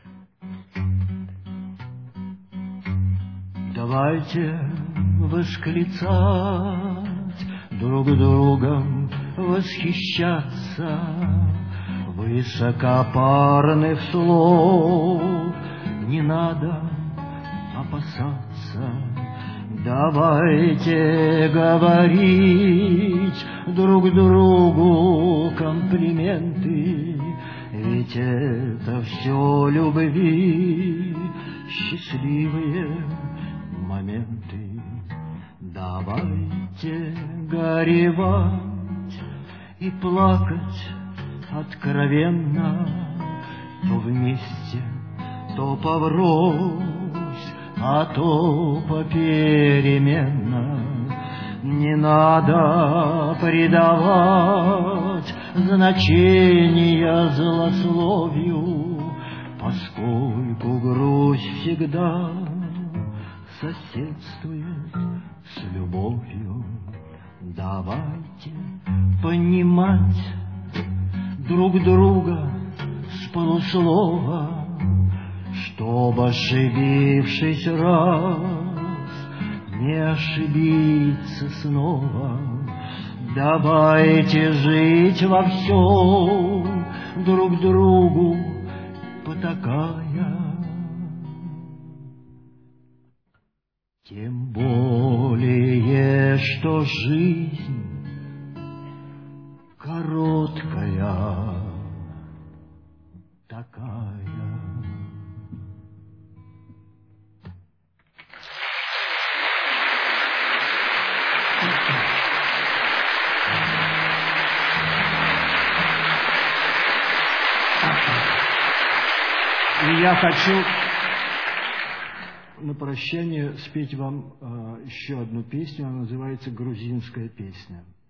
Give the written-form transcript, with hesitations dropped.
Давайте восклицать, друг другом восхищаться, высокопарных слов не надо опасаться. Давайте говорить друг другу комплименты, ведь это все любви, счастливые моменты. Давайте горевать и плакать откровенно, то вместе, то поврось, а то попеременно. Не надо придавать значения злословию, поскольку грусть всегда соседствует с любовью. Давайте понимать друг друга с полуслова, чтобы, ошибившись раз, не ошибиться снова. Давайте жить во всем друг другу потакая. Тем более, что жизнь короткая такая. И я хочу на прощание спеть вам еще одну песню. Она называется «Грузинская песня».